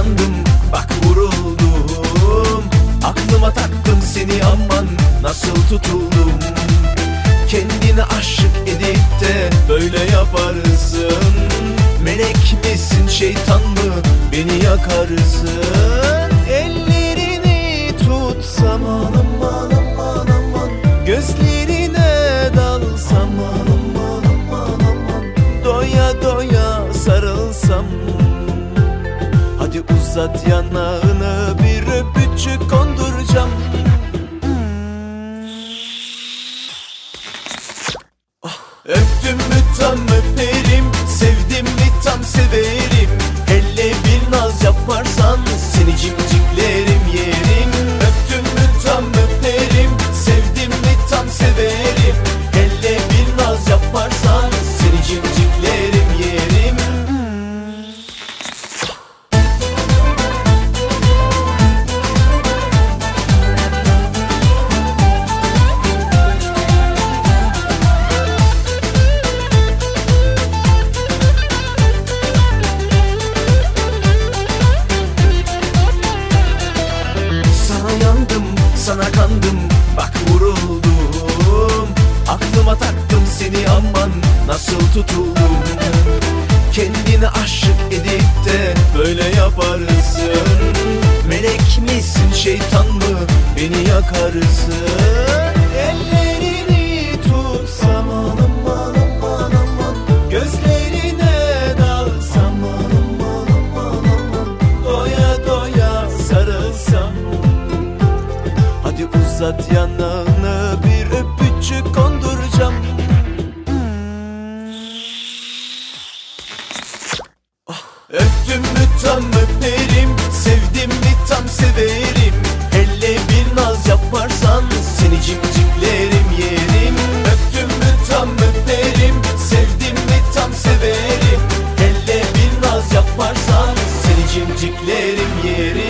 kandım, bak vuruldum. Aklıma taktım seni, aman nasıl tutuldum. Kendini aşık edip de böyle yaparsın. Melek misin, şeytan mı, beni yakarsın. Ellerini tutsam aman aman aman, gözlerine dalsam aman aman aman, doya doya sarılsam. Hadi uzat yanağını, bir öpücük konduracağım. Öptüm mü tam öperim, sevdim mi tam severim. Hele bir naz yaparsan seni cimciklerim yerim. Öptüm mü tam öperim, sevdim mi tam severim. Hele bir naz yaparsan seni cimciklerim yerim. Sana kandım, bak vuruldum. Aklıma taktım seni, aman nasıl tutuldum. Kendini aşık edip de böyle yaparsın. Melek misin, şeytan mı, beni yakarsın. Ellerini tutsam aman aman aman, gözlerine dalsam aman aman aman, doya doya sarılsam. Hadi uzat yanağını, bir öpücük konduracağım. Öptüm mü tam öperim, sevdim mi tam severim. Hele bir naz yaparsan seni cimciklerim yerim. Öptüm mü tam öperim, sevdim mi tam severim. Hele bir naz yaparsan seni cimciklerim yerim.